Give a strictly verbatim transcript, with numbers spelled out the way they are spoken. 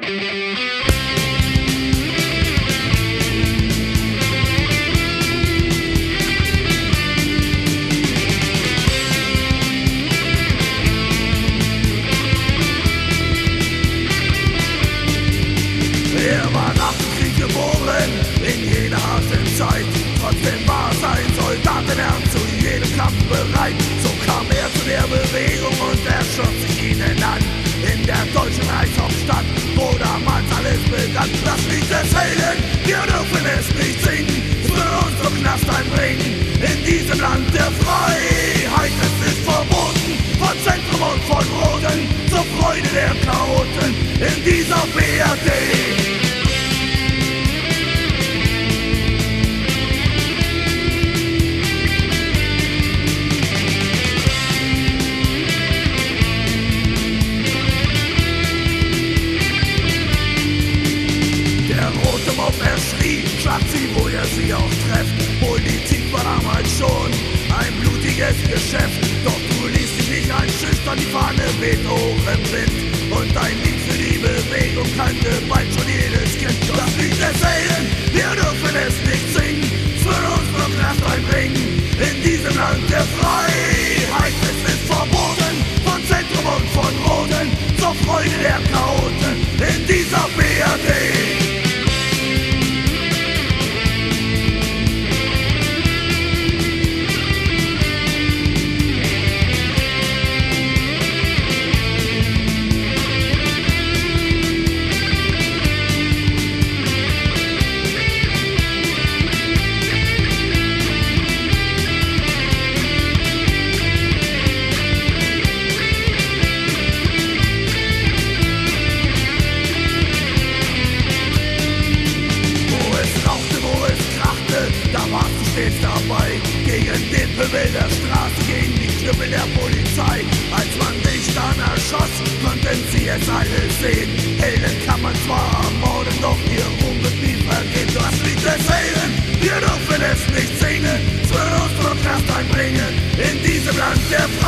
Er war nach dem Krieg geboren, in jener harten Zeit. Trotzdem war sein Soldatenherz zu jedem Kampf bereit. So kam er zu der Bewegung und er schloss sich ihnen an. In der deutschen Reichshauptstadt, wo damals alles begann. Das Lied des Helden, wir dürfen es nicht singen. Es würde uns zum Knast einbringen. In diesem Land der Freiheit, es ist verboten. Von Zentrum und von Roten, zur Freude der Chaoten. In dieser B R D. Er schrie, schlagt sie, wo ihr sie auch trefft. Politik war damals schon ein blutiges Geschäft. Doch du ließt dich nicht einschüchtern, die Fahne weht hoch im Wind. Und ein Lied für die Bewegung kannte bald schon jedes Kind. Das Lied des Helden, wir dürfen es nicht singen. Es würde uns nur Knast einbringen. In diesem Land der Freiheit, es ist verboten. Von Zentrum und von Roten, zur Freude der Chaoten. In dieser B R D. Stets dabei, gegen den Pöbel der Straße, gegen die Knüppel der Polizei. Als man dich dann erschoss, konnten sie es alle sehen. Helden kann man zwar ermorden, doch ihr Ruhm wird nie vergehen. Das Lied des Helden, wir dürfen es nicht singen, es würde uns nur Knast einbringen. In diesem Land der Freiheit.